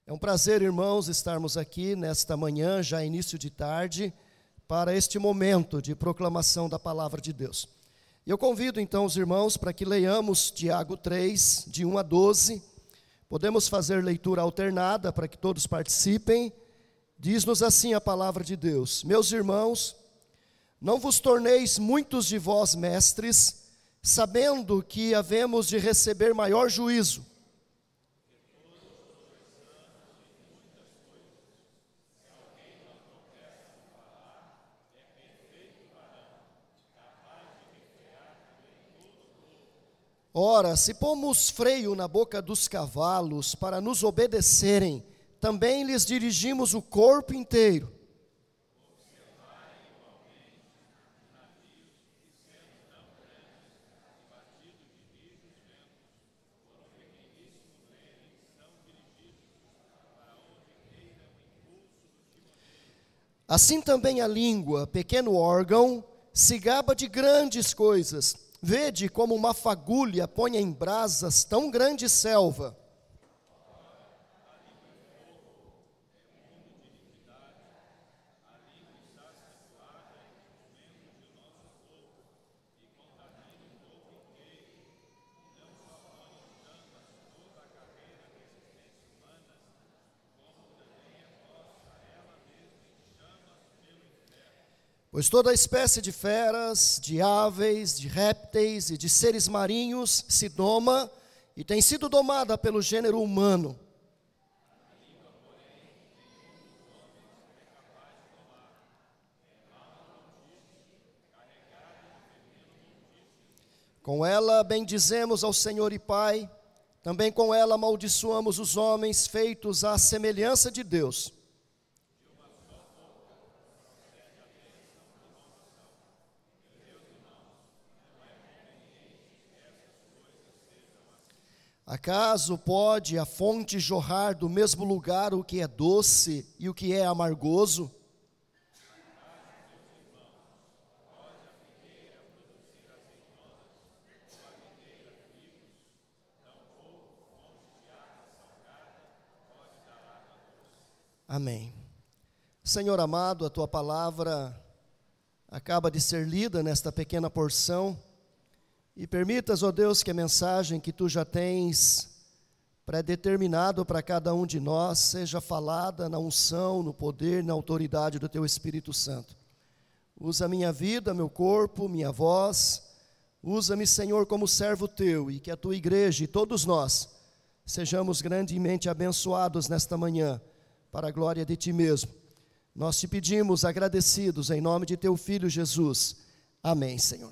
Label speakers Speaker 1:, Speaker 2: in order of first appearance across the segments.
Speaker 1: É um prazer, irmãos, estarmos aqui nesta manhã, já início de tarde, para este momento de proclamação da palavra de Deus. E eu convido então os irmãos para que leiamos Tiago 3, de 1 a 12. Podemos fazer leitura alternada para que todos participem. Diz-nos assim a palavra de Deus: Meus irmãos, não vos torneis muitos de vós mestres, sabendo que havemos de receber maior juízo. Ora, se pomos freio na boca dos cavalos para nos obedecerem, também lhes dirigimos o corpo inteiro. Assim também a língua, pequeno órgão, se gaba de grandes coisas. Vede como uma fagulha põe em brasas tão grande selva. Pois toda espécie de feras, de aves, de répteis e de seres marinhos se doma e tem sido domada pelo gênero humano. Com ela bendizemos ao Senhor e Pai, também com ela amaldiçoamos os homens feitos à semelhança de Deus. Acaso pode a fonte jorrar do mesmo lugar o que é doce e o que é amargoso? Amém. Senhor amado, a tua palavra acaba de ser lida nesta pequena porção. E permitas, ó Deus, que a mensagem que Tu já tens predeterminado para cada um de nós seja falada na unção, no poder, na autoridade do Teu Espírito Santo. Usa minha vida, meu corpo, minha voz. Usa-me, Senhor, como servo Teu, e que a Tua igreja e todos nós sejamos grandemente abençoados nesta manhã, para a glória de Ti mesmo. Nós te pedimos agradecidos em nome de Teu Filho Jesus. Amém, Senhor.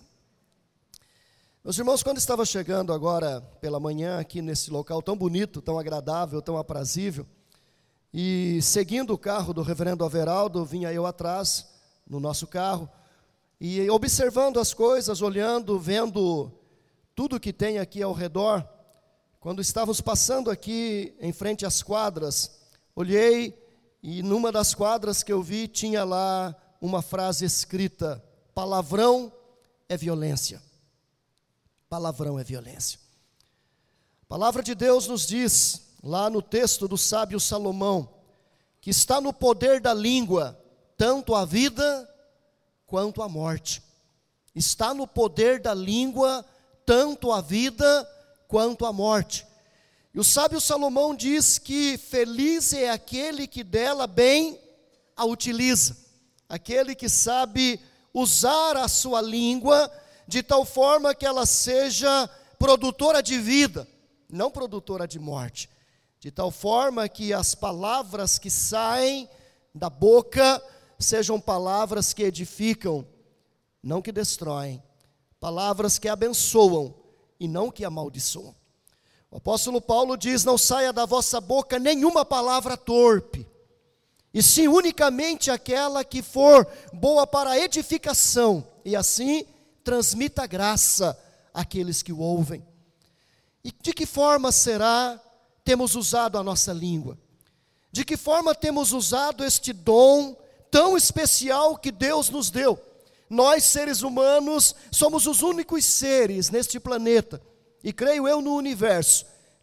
Speaker 1: Meus irmãos, quando estava chegando agora pela manhã aqui nesse local tão bonito, tão agradável, tão aprazível, e seguindo o carro do reverendo Averaldo, vinha eu atrás no nosso carro, e observando as coisas, olhando, vendo tudo que tem aqui ao redor, quando estávamos passando aqui em frente às quadras, olhei e numa das quadras que eu vi tinha lá uma frase escrita: palavrão é violência. Palavrão é violência. A palavra de Deus nos diz, lá no texto do sábio Salomão, que está no poder da língua, tanto a vida quanto a morte. Está no poder da língua, tanto a vida quanto a morte. E o sábio Salomão diz que feliz é aquele que dela bem a utiliza. Aquele que sabe usar a sua língua de tal forma que ela seja produtora de vida, não produtora de morte. De tal forma que as palavras que saem da boca sejam palavras que edificam, não que destroem. Palavras que abençoam e não que amaldiçoam. O apóstolo Paulo diz: não saia da vossa boca nenhuma palavra torpe, e sim unicamente aquela que for boa para a edificação, e assim transmita graça àqueles que o ouvem. E de que forma temos usado a nossa língua? De que forma temos usado este dom tão especial que Deus nos deu? Nós, seres humanos, somos os únicos seres neste planeta, e creio eu no universo,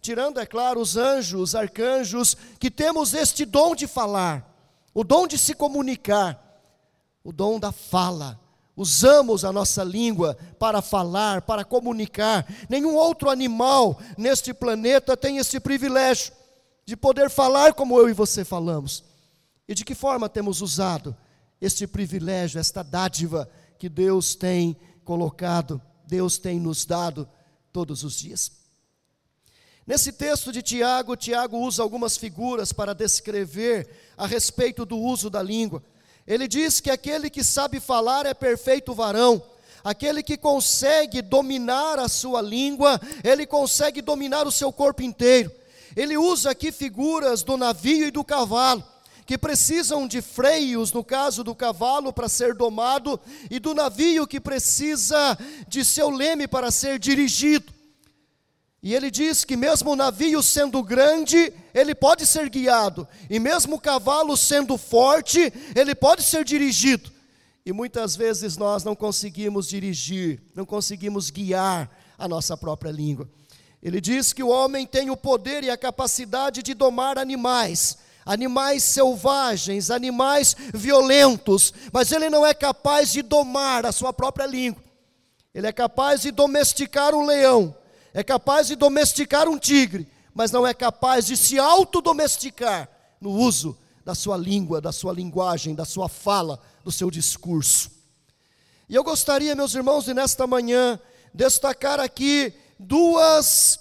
Speaker 1: tirando, é claro, os anjos, arcanjos, que temos este dom de falar, o dom de se comunicar, o dom da fala. Usamos a nossa língua para falar, para comunicar. Nenhum outro animal neste planeta tem esse privilégio de poder falar como eu e você falamos. E de que forma temos usado este privilégio, esta dádiva que Deus tem colocado, Deus tem nos dado todos os dias. Nesse texto de Tiago, Tiago usa algumas figuras para descrever a respeito do uso da língua. Ele diz que aquele que sabe falar é perfeito varão, aquele que consegue dominar a sua língua, ele consegue dominar o seu corpo inteiro. Ele usa aqui figuras do navio e do cavalo, que precisam de freios, no caso do cavalo, para ser domado, e do navio que precisa de seu leme para ser dirigido. E ele diz que mesmo o navio sendo grande, ele pode ser guiado, e mesmo o cavalo sendo forte, ele pode ser dirigido. E muitas vezes nós não conseguimos dirigir, não conseguimos guiar a nossa própria língua. Ele diz que o homem tem o poder e a capacidade de domar animais selvagens, animais violentos, mas ele não é capaz de domar a sua própria língua. Ele é capaz de domesticar um leão, é capaz de domesticar um tigre, mas não é capaz de se autodomesticar no uso da sua língua, da sua linguagem, da sua fala, do seu discurso. E eu gostaria, meus irmãos, de nesta manhã destacar aqui duas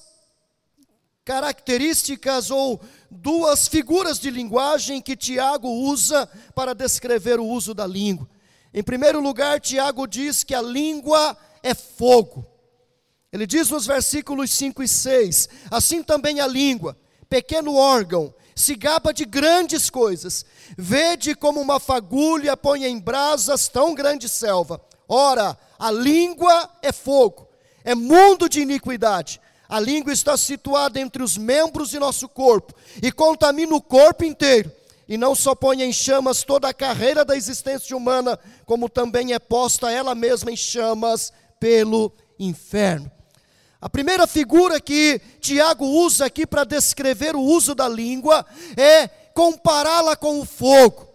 Speaker 1: características ou duas figuras de linguagem que Tiago usa para descrever o uso da língua. Em primeiro lugar, Tiago diz que a língua é fogo. Ele diz nos versículos 5 e 6, assim também a língua, pequeno órgão, se gaba de grandes coisas. Vede como uma fagulha põe em brasas tão grande selva. Ora, a língua é fogo, é mundo de iniquidade. A língua está situada entre os membros de nosso corpo e contamina o corpo inteiro. E não só põe em chamas toda a carreira da existência humana, como também é posta ela mesma em chamas pelo inferno. A primeira figura que Tiago usa aqui para descrever o uso da língua é compará-la com o fogo.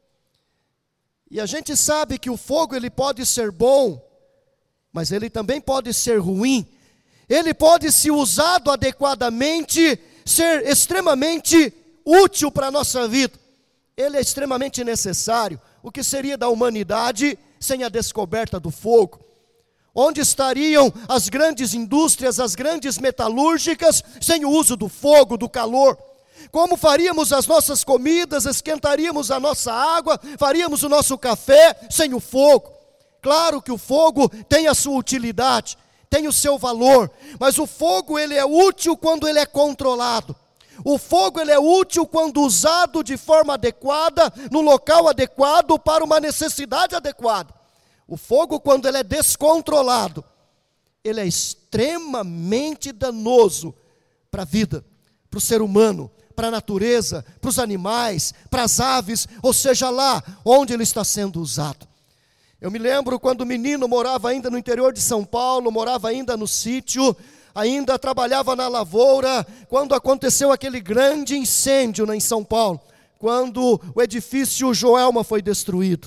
Speaker 1: E a gente sabe que o fogo ele pode ser bom, mas ele também pode ser ruim. Ele pode, se usado adequadamente, ser extremamente útil para a nossa vida. Ele é extremamente necessário. O que seria da humanidade sem a descoberta do fogo? Onde estariam as grandes indústrias, as grandes metalúrgicas, sem o uso do fogo, do calor? Como faríamos as nossas comidas, esquentaríamos a nossa água, faríamos o nosso café sem o fogo? Claro que o fogo tem a sua utilidade, tem o seu valor, mas o fogo ele é útil quando ele é controlado. O fogo ele é útil quando usado de forma adequada, no local adequado, para uma necessidade adequada. O fogo, quando ele é descontrolado, ele é extremamente danoso para a vida, para o ser humano, para a natureza, para os animais, para as aves, ou seja lá onde ele está sendo usado. Eu me lembro quando menino, morava ainda no interior de São Paulo, morava ainda no sítio, ainda trabalhava na lavoura, quando aconteceu aquele grande incêndio em São Paulo, quando o edifício Joelma foi destruído.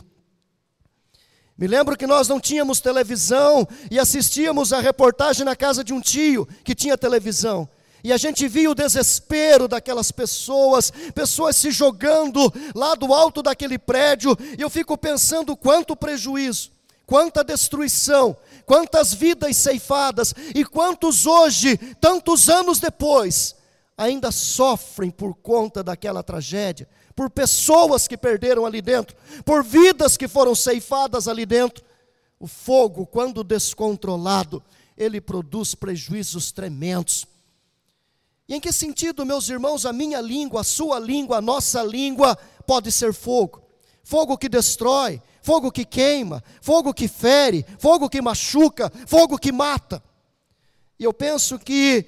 Speaker 1: Me lembro que nós não tínhamos televisão e assistíamos a reportagem na casa de um tio que tinha televisão. E a gente via o desespero daquelas pessoas se jogando lá do alto daquele prédio. E eu fico pensando quanto prejuízo, quanta destruição, quantas vidas ceifadas. E quantos hoje, tantos anos depois, ainda sofrem por conta daquela tragédia. Por pessoas que perderam ali dentro, por vidas que foram ceifadas ali dentro. O fogo, quando descontrolado, ele produz prejuízos tremendos. E em que sentido, meus irmãos, a minha língua, a sua língua, a nossa língua pode ser fogo? Fogo que destrói, fogo que queima, fogo que fere, fogo que machuca, fogo que mata. E eu penso que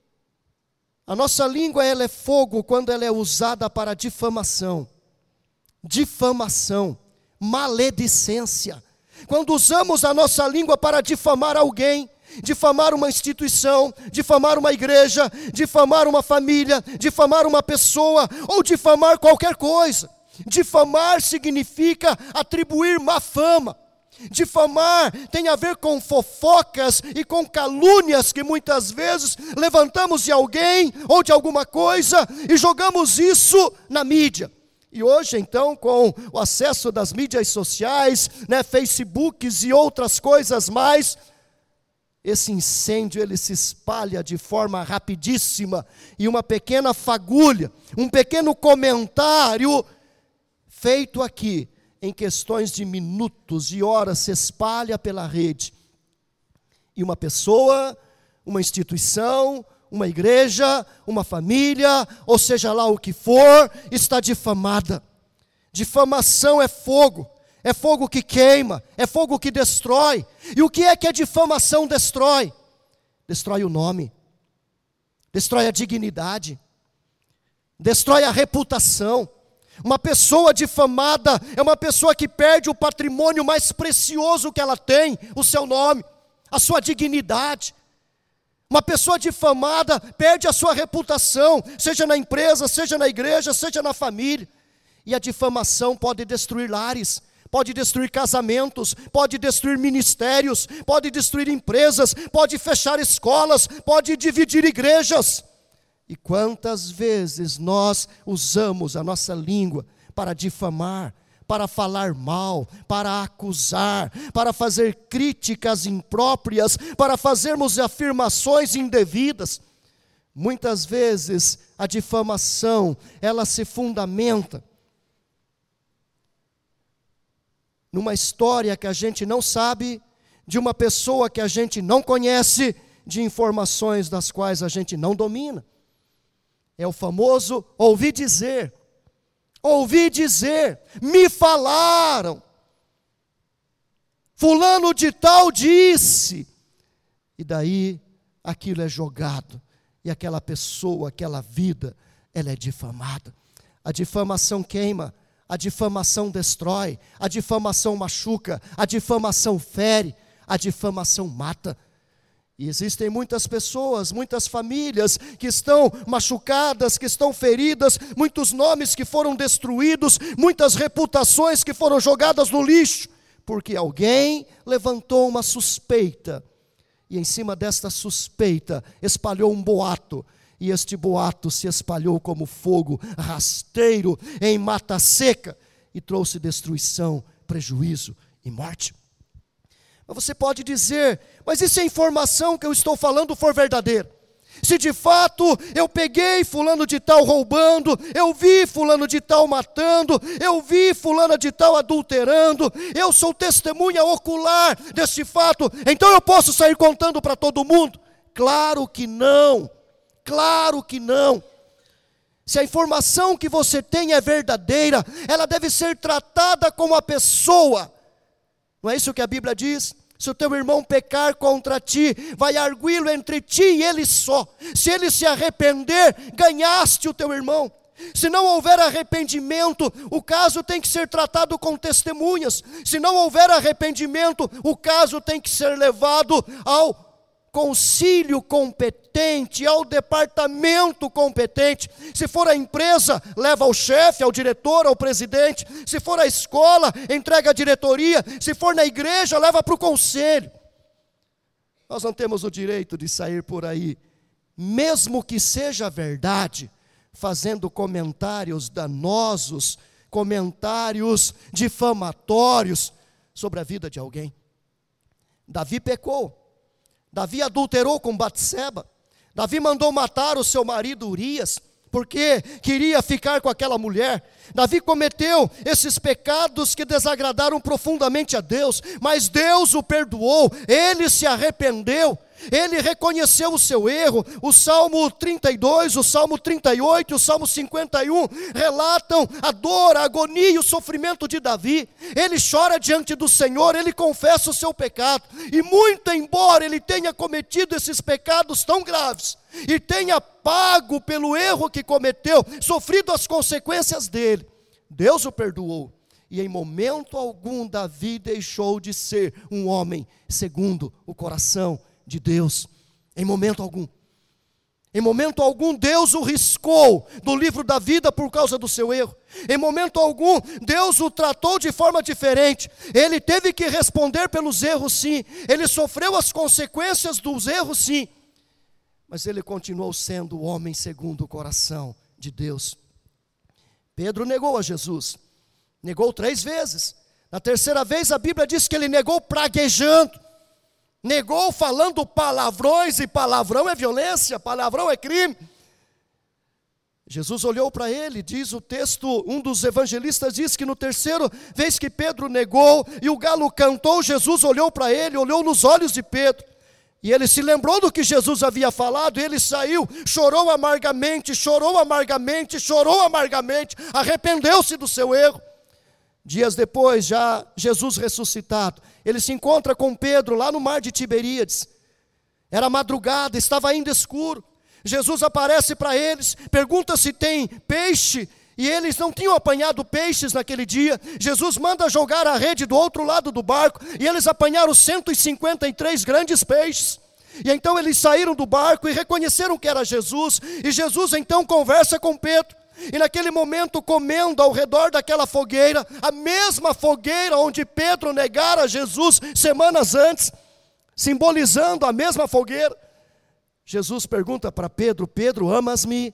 Speaker 1: a nossa língua ela é fogo quando ela é usada para difamação, maledicência. Quando usamos a nossa língua para difamar alguém, difamar uma instituição, difamar uma igreja, difamar uma família, difamar uma pessoa ou difamar qualquer coisa. Difamar significa atribuir má fama. Difamar tem a ver com fofocas e com calúnias que muitas vezes levantamos de alguém ou de alguma coisa e jogamos isso na mídia. E hoje então, com o acesso das mídias sociais, Facebooks e outras coisas mais, esse incêndio ele se espalha de forma rapidíssima e uma pequena fagulha, um pequeno comentário feito aqui, em questões de minutos e horas, se espalha pela rede. E uma pessoa, uma instituição, uma igreja, uma família, ou seja lá o que for, está difamada. Difamação é fogo que queima, é fogo que destrói. E o que é que a difamação destrói? Destrói o nome, destrói a dignidade, destrói a reputação. Uma pessoa difamada é uma pessoa que perde o patrimônio mais precioso que ela tem, o seu nome, a sua dignidade. Uma pessoa difamada perde a sua reputação, seja na empresa, seja na igreja, seja na família. E a difamação pode destruir lares, pode destruir casamentos, pode destruir ministérios, pode destruir empresas, pode fechar escolas, pode dividir igrejas. E quantas vezes nós usamos a nossa língua para difamar, para falar mal, para acusar, para fazer críticas impróprias, para fazermos afirmações indevidas. Muitas vezes a difamação, ela se fundamenta numa história que a gente não sabe, de uma pessoa que a gente não conhece, de informações das quais a gente não domina. É o famoso ouvi dizer, me falaram, fulano de tal disse, e daí aquilo é jogado, e aquela pessoa, aquela vida, ela é difamada. A difamação queima, a difamação destrói, a difamação machuca, a difamação fere, a difamação mata. E existem muitas pessoas, muitas famílias que estão machucadas, que estão feridas, muitos nomes que foram destruídos, muitas reputações que foram jogadas no lixo, porque alguém levantou uma suspeita, e em cima desta suspeita espalhou um boato, e este boato se espalhou como fogo rasteiro em mata seca, e trouxe destruição, prejuízo e morte. Você pode dizer, mas e se a informação que eu estou falando for verdadeira? Se de fato eu peguei fulano de tal roubando, eu vi fulano de tal matando, eu vi fulana de tal adulterando, eu sou testemunha ocular desse fato, então eu posso sair contando para todo mundo? Claro que não, claro que não. Se a informação que você tem é verdadeira, ela deve ser tratada como a pessoa. Não é isso que a Bíblia diz? Se o teu irmão pecar contra ti, vai arguí-lo entre ti e ele só. Se ele se arrepender, ganhaste o teu irmão. Se não houver arrependimento, o caso tem que ser tratado com testemunhas. Se não houver arrependimento, o caso tem que ser levado ao concílio competente, ao departamento competente. Se for a empresa, leva ao chefe, ao diretor, ao presidente. Se for a escola, entrega à diretoria. Se for na igreja, leva para o conselho. Nós não temos o direito de sair por aí, mesmo que seja verdade, fazendo comentários danosos, comentários difamatórios sobre a vida de alguém. Davi pecou. Davi adulterou com Batseba. Davi mandou matar o seu marido Urias, porque queria ficar com aquela mulher. Davi cometeu esses pecados que desagradaram profundamente a Deus, mas Deus o perdoou, ele se arrependeu, ele reconheceu o seu erro. O Salmo 32, o Salmo 38, o Salmo 51 relatam a dor, a agonia e o sofrimento de Davi. Ele chora diante do Senhor, ele confessa o seu pecado, e muito embora ele tenha cometido esses pecados tão graves, e tenha pago pelo erro que cometeu, sofrido as consequências dele, Deus o perdoou. E em momento algum Davi deixou de ser um homem segundo o coração de Deus, em momento algum. Em momento algum Deus o riscou do livro da vida por causa do seu erro. Em momento algum Deus o tratou de forma diferente. Ele teve que responder pelos erros, sim. Ele sofreu as consequências dos erros, sim. Mas ele continuou sendo o homem segundo o coração de Deus. Pedro negou a Jesus. Negou 3 vezes. Na terceira vez a Bíblia diz que ele negou praguejando. Negou falando palavrões, e palavrão é violência, palavrão é crime. Jesus olhou para ele, diz o texto, um dos evangelistas diz que no terceiro vez que Pedro negou e o galo cantou, Jesus olhou para ele, olhou nos olhos de Pedro. E ele se lembrou do que Jesus havia falado, e ele saiu, chorou amargamente, arrependeu-se do seu erro. Dias depois, já Jesus ressuscitado, ele se encontra com Pedro lá no mar de Tiberíades. Era madrugada, estava ainda escuro. Jesus aparece para eles, pergunta se tem peixe, e eles não tinham apanhado peixes naquele dia. Jesus manda jogar a rede do outro lado do barco, e eles apanharam 153 grandes peixes. E então eles saíram do barco e reconheceram que era Jesus, e Jesus então conversa com Pedro. E naquele momento, comendo ao redor daquela fogueira, a mesma fogueira onde Pedro negara Jesus semanas antes, simbolizando a mesma fogueira, Jesus pergunta para Pedro: Pedro, amas-me?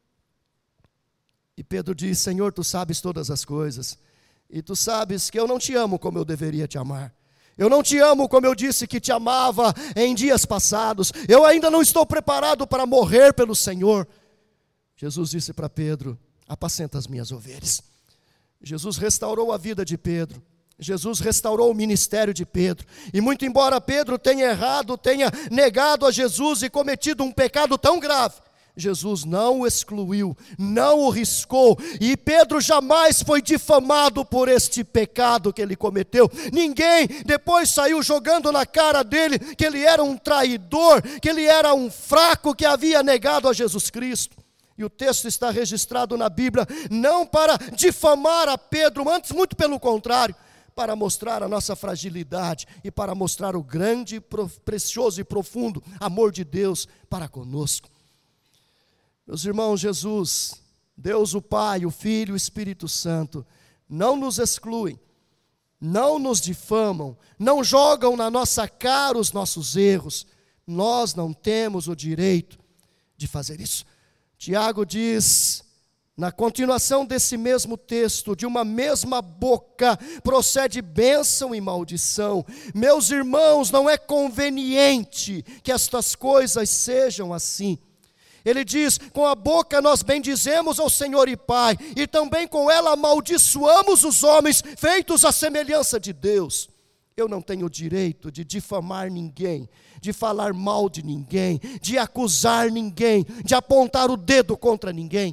Speaker 1: E Pedro diz: Senhor, tu sabes todas as coisas, e tu sabes que eu não te amo como eu deveria te amar. Eu não te amo como eu disse que te amava em dias passados. Eu ainda não estou preparado para morrer pelo Senhor. Jesus disse para Pedro: apacenta as minhas ovelhas. Jesus restaurou a vida de Pedro. Jesus restaurou o ministério de Pedro. E muito embora Pedro tenha errado, tenha negado a Jesus e cometido um pecado tão grave, Jesus não o excluiu, não o riscou. E Pedro jamais foi difamado por este pecado que ele cometeu. Ninguém depois saiu jogando na cara dele que ele era um traidor, que ele era um fraco que havia negado a Jesus Cristo. E o texto está registrado na Bíblia, não para difamar a Pedro, antes muito pelo contrário, para mostrar a nossa fragilidade e para mostrar o grande, precioso e profundo amor de Deus para conosco. Meus irmãos, Jesus, Deus o Pai, o Filho e o Espírito Santo, não nos excluem, não nos difamam, não jogam na nossa cara os nossos erros. Nós não temos o direito de fazer isso. Tiago diz, na continuação desse mesmo texto: de uma mesma boca procede bênção e maldição. Meus irmãos, não é conveniente que estas coisas sejam assim. Ele diz: com a boca nós bendizemos ao Senhor e Pai, e também com ela amaldiçoamos os homens feitos à semelhança de Deus. Eu não tenho o direito de difamar ninguém, de falar mal de ninguém, de acusar ninguém, de apontar o dedo contra ninguém.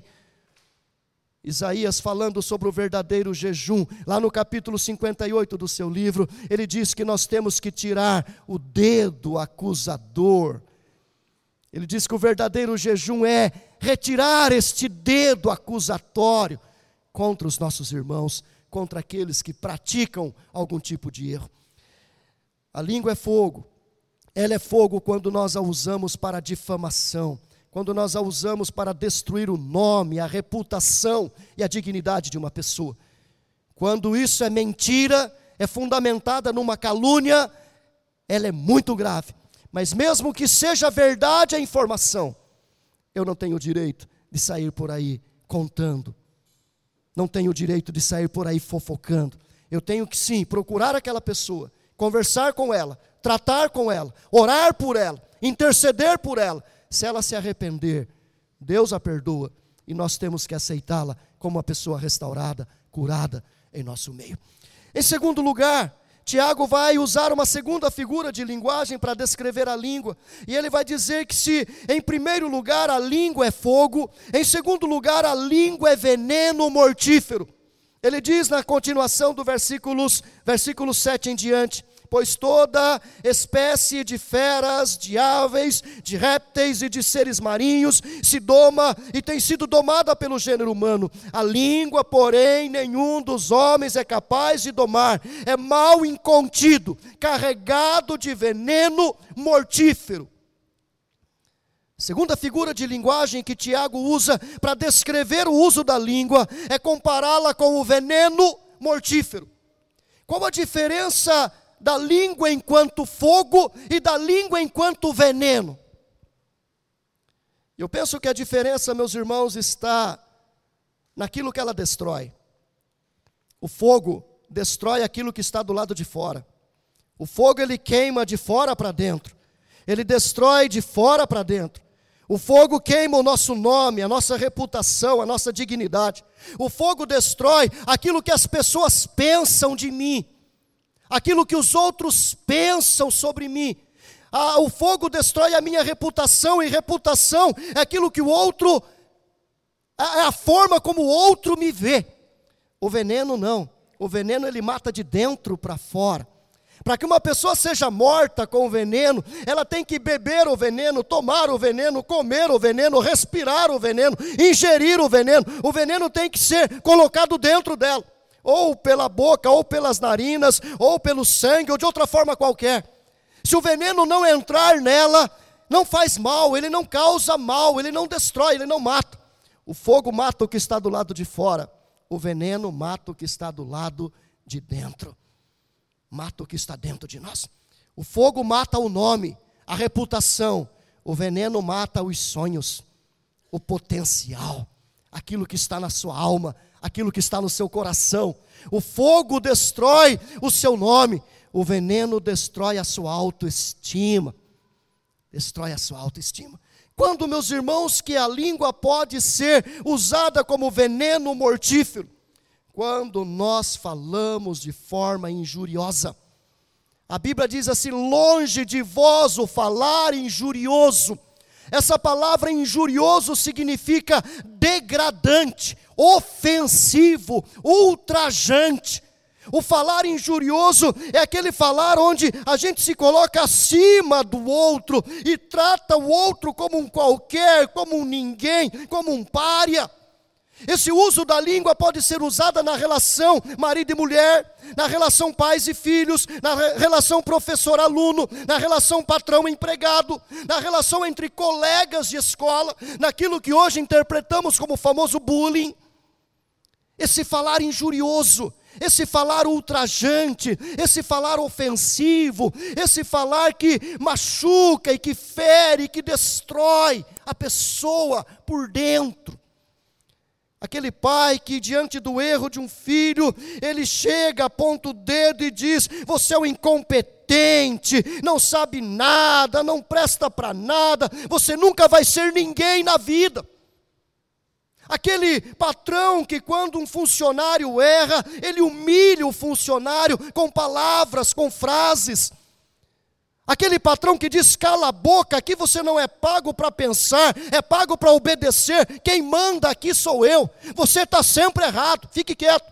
Speaker 1: Isaías, falando sobre o verdadeiro jejum, lá no capítulo 58 do seu livro, ele diz que nós temos que tirar o dedo acusador. Ele diz que o verdadeiro jejum é retirar este dedo acusatório contra os nossos irmãos, contra aqueles que praticam algum tipo de erro. A língua é fogo. Ela é fogo quando nós a usamos para difamação, quando nós a usamos para destruir o nome, a reputação e a dignidade de uma pessoa. Quando isso é mentira, é fundamentada numa calúnia, ela é muito grave. Mas mesmo que seja verdade a informação, eu não tenho o direito de sair por aí contando. Não tenho o direito de sair por aí fofocando. Eu tenho que sim procurar aquela pessoa, conversar com ela, tratar com ela, orar por ela, interceder por ela. Se ela se arrepender, Deus a perdoa e nós temos que aceitá-la como uma pessoa restaurada, curada em nosso meio. Em segundo lugar, Tiago vai usar uma segunda figura de linguagem para descrever a língua. E ele vai dizer que se em primeiro lugar a língua é fogo, em segundo lugar a língua é veneno mortífero. Ele diz na continuação do versículo 7 em diante: pois toda espécie de feras, de aves, de répteis e de seres marinhos se doma e tem sido domada pelo gênero humano. A língua, porém, nenhum dos homens é capaz de domar. É mal incontido, carregado de veneno mortífero. Segunda figura de linguagem que Tiago usa para descrever o uso da língua é compará-la com o veneno mortífero. Qual a diferença da língua enquanto fogo e da língua enquanto veneno? Eu penso que a diferença, meus irmãos, está naquilo que ela destrói. O fogo destrói aquilo que está do lado de fora. O fogo, ele queima de fora para dentro. Ele destrói de fora para dentro. O fogo queima o nosso nome, a nossa reputação, a nossa dignidade. O fogo destrói aquilo que as pessoas pensam de mim, aquilo que os outros pensam sobre mim. O fogo destrói a minha reputação, e reputação é aquilo que o outro, é a forma como o outro me vê. O veneno não. O veneno, ele mata de dentro para fora. Para que uma pessoa seja morta com o veneno, ela tem que beber o veneno, tomar o veneno, comer o veneno, respirar o veneno, ingerir o veneno. O veneno tem que ser colocado dentro dela, ou pela boca, ou pelas narinas, ou pelo sangue, ou de outra forma qualquer. Se o veneno não entrar nela, não faz mal, ele não causa mal, ele não destrói, ele não mata. O fogo mata o que está do lado de fora, o veneno mata o que está do lado de dentro. Mata o que está dentro de nós. O fogo mata o nome, a reputação. O veneno mata os sonhos, o potencial, aquilo que está na sua alma, aquilo que está no seu coração. O fogo destrói o seu nome, o veneno destrói a sua autoestima. Destrói a sua autoestima. Quando, meus irmãos, que a língua pode ser usada como veneno mortífero? Quando nós falamos de forma injuriosa. A Bíblia diz assim: longe de vós o falar injurioso. Essa palavra injurioso significa degradante, ofensivo, ultrajante. O falar injurioso é aquele falar onde a gente se coloca acima do outro e trata o outro como um qualquer, como um ninguém, como um pária. Esse uso da língua pode ser usada na relação marido e mulher, na relação pais e filhos, na relação professor-aluno, na relação patrão-empregado, na relação entre colegas de escola, naquilo que hoje interpretamos como o famoso bullying. Esse falar injurioso, esse falar ultrajante, esse falar ofensivo, esse falar que machuca e que fere, que destrói a pessoa por dentro. Aquele pai que diante do erro de um filho, ele chega, aponta o dedo e diz: você é um incompetente, não sabe nada, não presta para nada, você nunca vai ser ninguém na vida. Aquele patrão que quando um funcionário erra, ele humilha o funcionário com palavras, com frases. Aquele patrão que diz: cala a boca, aqui você não é pago para pensar, é pago para obedecer, quem manda aqui sou eu, você está sempre errado, fique quieto.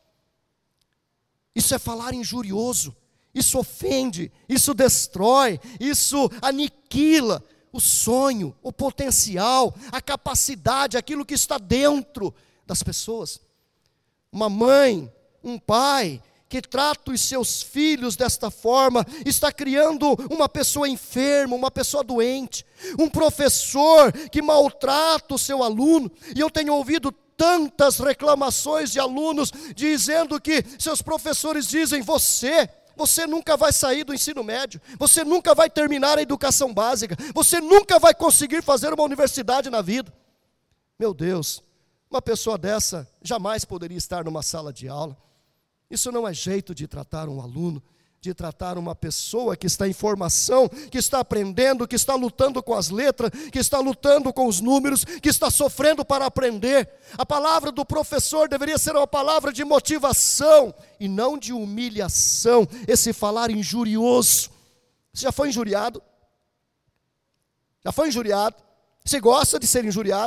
Speaker 1: Isso é falar injurioso, isso ofende, isso destrói, isso aniquila o sonho, o potencial, a capacidade, aquilo que está dentro das pessoas. Uma mãe, um pai que trata os seus filhos desta forma, está criando uma pessoa enferma, uma pessoa doente. Um professor que maltrata o seu aluno, e eu tenho ouvido tantas reclamações de alunos, dizendo que seus professores dizem: você nunca vai sair do ensino médio, você nunca vai terminar a educação básica, você nunca vai conseguir fazer uma universidade na vida. Meu Deus, uma pessoa dessa jamais poderia estar numa sala de aula. Isso não é jeito de tratar um aluno, de tratar uma pessoa que está em formação, que está aprendendo, que está lutando com as letras, que está lutando com os números, que está sofrendo para aprender. A palavra do professor deveria ser uma palavra de motivação e não de humilhação, esse falar injurioso. Você já foi injuriado? Já foi injuriado? Você gosta de ser injuriado?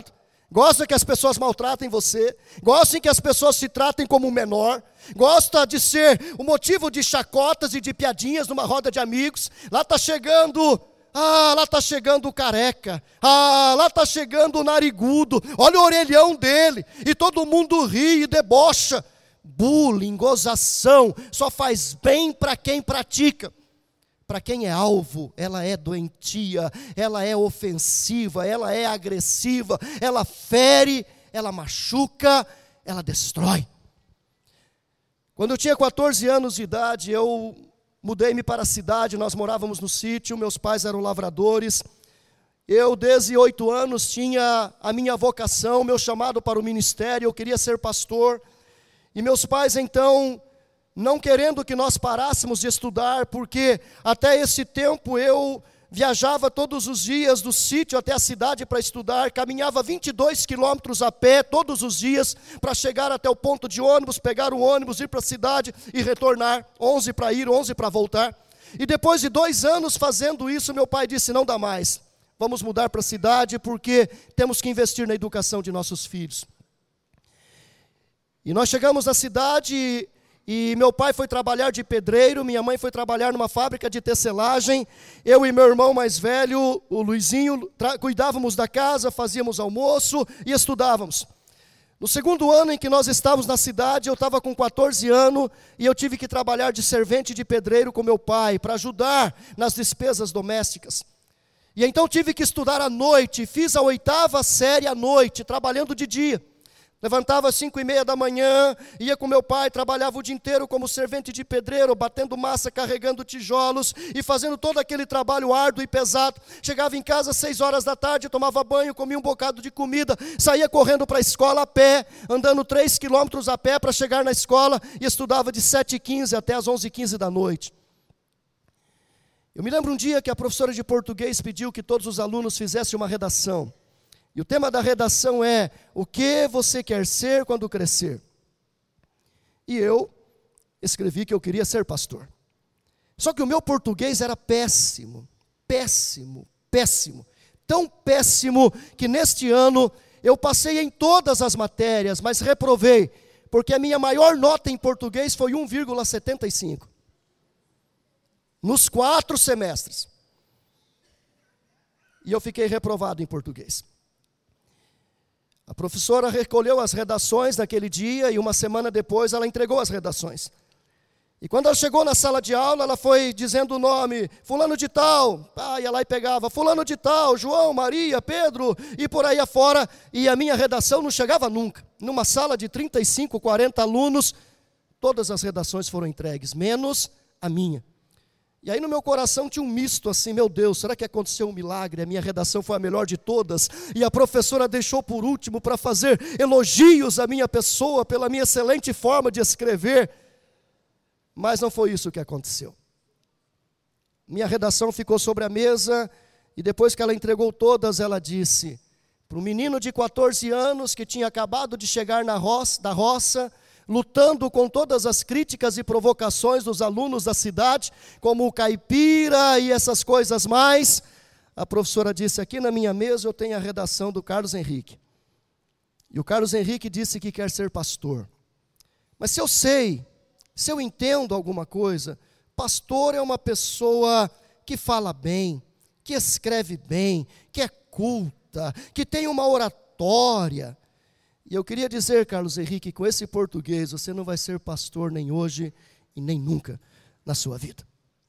Speaker 1: gosta que as pessoas maltratem você, gosta que as pessoas se tratem como um menor, gosta de ser o motivo de chacotas e de piadinhas numa roda de amigos. Lá está chegando, lá está chegando o careca, lá está chegando o narigudo, olha o orelhão dele, e todo mundo ri e debocha. Bullying, gozação, só faz bem para quem pratica. Para quem é alvo, ela é doentia, ela é ofensiva, ela é agressiva, ela fere, ela machuca, ela destrói. Quando eu tinha 14 anos de idade, eu mudei-me para a cidade, nós morávamos no sítio, meus pais eram lavradores. Eu, desde 8 anos, tinha a minha vocação, meu chamado para o ministério, eu queria ser pastor. E meus pais, então, não querendo que nós parássemos de estudar, porque até esse tempo eu viajava todos os dias do sítio até a cidade para estudar, caminhava 22 quilômetros a pé todos os dias para chegar até o ponto de ônibus, pegar o ônibus, ir para a cidade e retornar, 11 para ir, 11 para voltar. E depois de 2 anos fazendo isso, meu pai disse: não dá mais, vamos mudar para a cidade porque temos que investir na educação de nossos filhos. E nós chegamos na cidade e meu pai foi trabalhar de pedreiro, minha mãe foi trabalhar numa fábrica de tecelagem, eu e meu irmão mais velho, o Luizinho, cuidávamos da casa, fazíamos almoço e estudávamos. No segundo ano em que nós estávamos na cidade, eu estava com 14 anos e eu tive que trabalhar de servente de pedreiro com meu pai, para ajudar nas despesas domésticas. E então tive que estudar à noite, fiz a 8ª série à noite, trabalhando de dia. Levantava às 5:30 da manhã, ia com meu pai, trabalhava o dia inteiro como servente de pedreiro, batendo massa, carregando tijolos e fazendo todo aquele trabalho árduo e pesado. Chegava em casa às 6 horas da tarde, tomava banho, comia um bocado de comida, saía correndo para a escola a pé, andando 3 quilômetros a pé para chegar na escola e estudava de 7h15 até as 11h15 da noite. Eu me lembro um dia que a professora de português pediu que todos os alunos fizessem uma redação. E o tema da redação é: o que você quer ser quando crescer? E eu escrevi que eu queria ser pastor. Só que o meu português era péssimo, péssimo, péssimo. Tão péssimo que neste ano eu passei em todas as matérias, mas reprovei, porque a minha maior nota em português foi 1,75. Nos 4 semestres. E eu fiquei reprovado em português. A professora recolheu as redações naquele dia e uma semana depois ela entregou as redações. E quando ela chegou na sala de aula, ela foi dizendo o nome, fulano de tal, ia lá e pegava, fulano de tal, João, Maria, Pedro, e por aí afora, e a minha redação não chegava nunca. Numa sala de 35, 40 alunos, todas as redações foram entregues, menos a minha. E aí no meu coração tinha um misto assim: meu Deus, será que aconteceu um milagre? A minha redação foi a melhor de todas, e a professora deixou por último para fazer elogios à minha pessoa, pela minha excelente forma de escrever. Mas não foi isso que aconteceu. Minha redação ficou sobre a mesa, e depois que ela entregou todas, ela disse, para um menino de 14 anos, que tinha acabado de chegar da roça, lutando com todas as críticas e provocações dos alunos da cidade, como o caipira e essas coisas mais, a professora disse: aqui na minha mesa eu tenho a redação do Carlos Henrique. E o Carlos Henrique disse que quer ser pastor. Mas se eu entendo alguma coisa, pastor é uma pessoa que fala bem, que escreve bem, que é culta, que tem uma oratória. E eu queria dizer, Carlos Henrique, com esse português, você não vai ser pastor nem hoje e nem nunca na sua vida.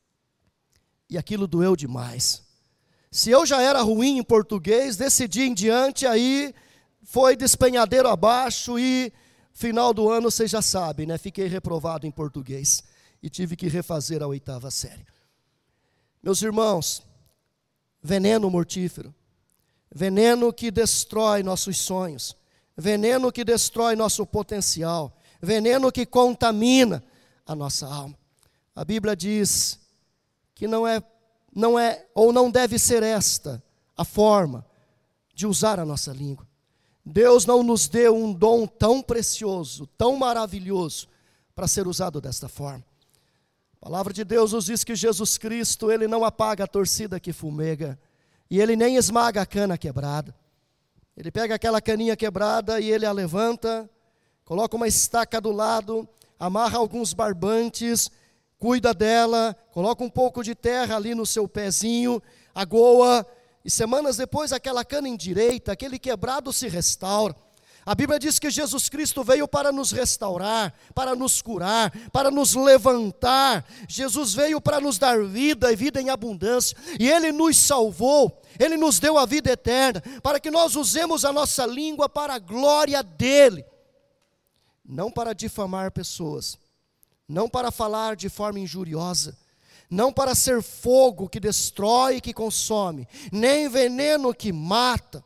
Speaker 1: E aquilo doeu demais. Se eu já era ruim em português, desse dia em diante, aí foi despenhadeiro abaixo e final do ano, vocês já sabem, né? Fiquei reprovado em português e tive que refazer a 8ª série. Meus irmãos, veneno mortífero, veneno que destrói nossos sonhos, veneno que destrói nosso potencial, veneno que contamina a nossa alma. A Bíblia diz que não é ou não deve ser esta a forma de usar a nossa língua. Deus não nos deu um dom tão precioso, tão maravilhoso, para ser usado desta forma. A palavra de Deus nos diz que Jesus Cristo, Ele não apaga a torcida que fumega, e Ele nem esmaga a cana quebrada. Ele pega aquela caninha quebrada e ele a levanta, coloca uma estaca do lado, amarra alguns barbantes, cuida dela, coloca um pouco de terra ali no seu pezinho, agoa, e semanas depois aquela cana endireita, aquele quebrado se restaura. A Bíblia diz que Jesus Cristo veio para nos restaurar, para nos curar, para nos levantar. Jesus veio para nos dar vida e vida em abundância. E Ele nos salvou, Ele nos deu a vida eterna, para que nós usemos a nossa língua para a glória dEle. Não para difamar pessoas, não para falar de forma injuriosa, não para ser fogo que destrói e que consome, nem veneno que mata.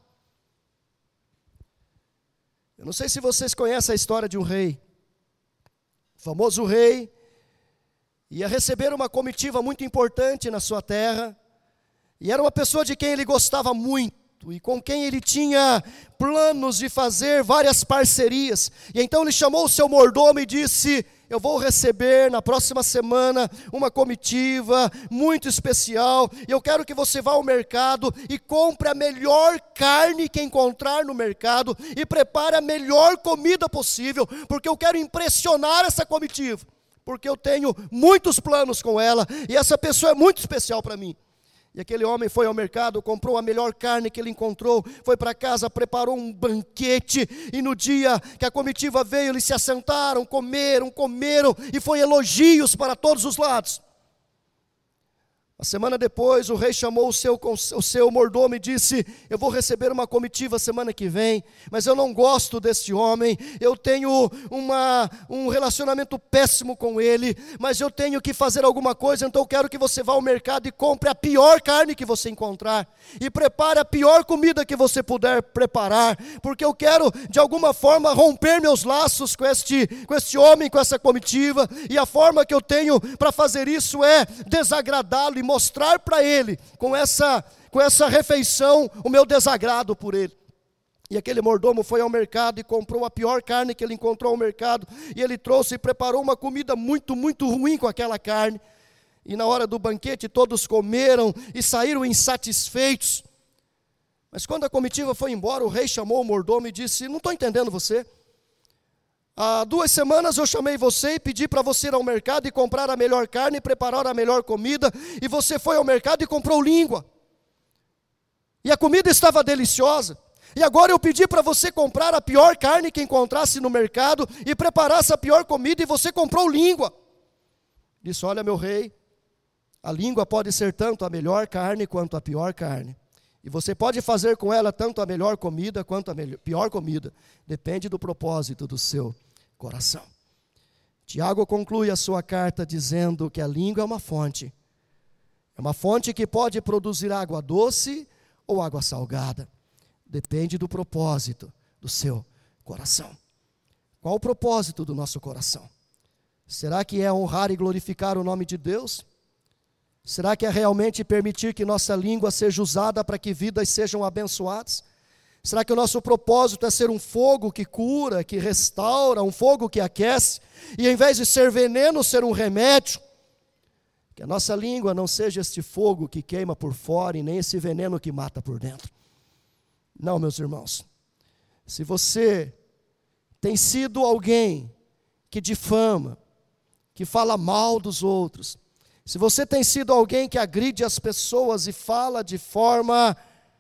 Speaker 1: Eu não sei se vocês conhecem a história de um rei. O famoso rei ia receber uma comitiva muito importante na sua terra, e era uma pessoa de quem ele gostava muito, e com quem ele tinha planos de fazer várias parcerias. E então ele chamou o seu mordomo e disse: eu vou receber na próxima semana uma comitiva muito especial, e eu quero que você vá ao mercado e compre a melhor carne que encontrar no mercado, e prepare a melhor comida possível, porque eu quero impressionar essa comitiva, porque eu tenho muitos planos com ela, e essa pessoa é muito especial para mim. E aquele homem foi ao mercado, comprou a melhor carne que ele encontrou, foi para casa, preparou um banquete, e no dia que a comitiva veio, eles se assentaram, comeram, e foi elogios para todos os lados. Uma semana depois, o rei chamou o seu mordomo e disse: eu vou receber uma comitiva semana que vem, mas eu não gosto desse homem, eu tenho um relacionamento péssimo com ele, mas eu tenho que fazer alguma coisa, então eu quero que você vá ao mercado e compre a pior carne que você encontrar, e prepare a pior comida que você puder preparar, porque eu quero de alguma forma romper meus laços com este homem, com essa comitiva, e a forma que eu tenho para fazer isso é desagradá-lo e mostrar para ele, com essa refeição, o meu desagrado por ele. E aquele mordomo foi ao mercado e comprou a pior carne que ele encontrou ao mercado, e ele trouxe e preparou uma comida muito, muito ruim com aquela carne, e na hora do banquete todos comeram e saíram insatisfeitos. Mas quando a comitiva foi embora, o rei chamou o mordomo e disse: não estou entendendo você. Há 2 semanas eu chamei você e pedi para você ir ao mercado e comprar a melhor carne e preparar a melhor comida, e você foi ao mercado e comprou língua, e a comida estava deliciosa, e agora eu pedi para você comprar a pior carne que encontrasse no mercado e preparar essa pior comida, e você comprou língua. Disse: olha, meu rei, a língua pode ser tanto a melhor carne quanto a pior carne, e você pode fazer com ela tanto a melhor comida quanto a pior comida, depende do propósito do seu coração. Tiago conclui a sua carta dizendo que a língua é uma fonte que pode produzir água doce ou água salgada, depende do propósito do seu coração. Qual o propósito do nosso coração? Será que é honrar e glorificar o nome de Deus? Será que é realmente permitir que nossa língua seja usada para que vidas sejam abençoadas? Será que o nosso propósito é ser um fogo que cura, que restaura, um fogo que aquece, e em vez de ser veneno, ser um remédio? Que a nossa língua não seja este fogo que queima por fora e nem esse veneno que mata por dentro. Não, meus irmãos. Se você tem sido alguém que difama, que fala mal dos outros, se você tem sido alguém que agride as pessoas e fala de forma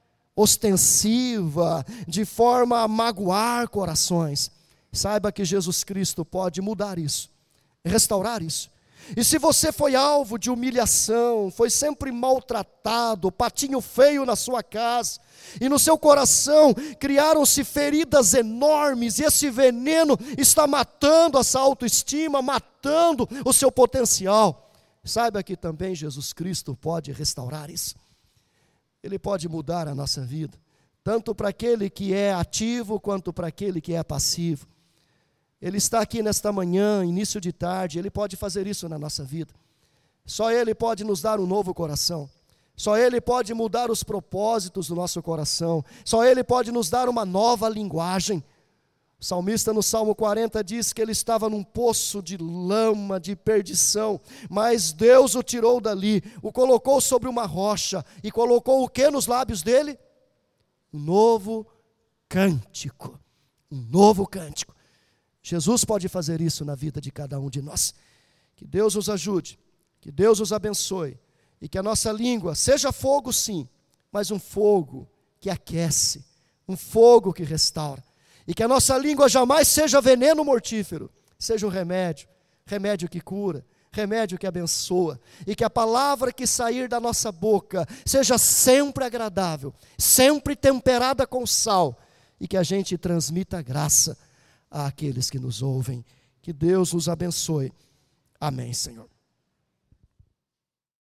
Speaker 1: ostensiva, de forma a magoar corações, saiba que Jesus Cristo pode mudar isso, restaurar isso. E se você foi alvo de humilhação, foi sempre maltratado, patinho feio na sua casa, e no seu coração criaram-se feridas enormes, e esse veneno está matando essa autoestima, matando o seu potencial, saiba que também Jesus Cristo pode restaurar isso. Ele pode mudar a nossa vida, tanto para aquele que é ativo, quanto para aquele que é passivo. Ele está aqui nesta manhã, início de tarde, Ele pode fazer isso na nossa vida. Só Ele pode nos dar um novo coração. Só Ele pode mudar os propósitos do nosso coração. Só Ele pode nos dar uma nova linguagem. O salmista no Salmo 40 diz que ele estava num poço de lama, de perdição, mas Deus o tirou dali, o colocou sobre uma rocha, e colocou o que nos lábios dele? Um novo cântico, um novo cântico. Jesus pode fazer isso na vida de cada um de nós. Que Deus nos ajude, que Deus nos abençoe, e que a nossa língua seja fogo sim, mas um fogo que aquece, um fogo que restaura, e que a nossa língua jamais seja veneno mortífero, seja um remédio, remédio que cura, remédio que abençoa, e que a palavra que sair da nossa boca seja sempre agradável, sempre temperada com sal, e que a gente transmita graça àqueles que nos ouvem. Que Deus nos abençoe. Amém, Senhor.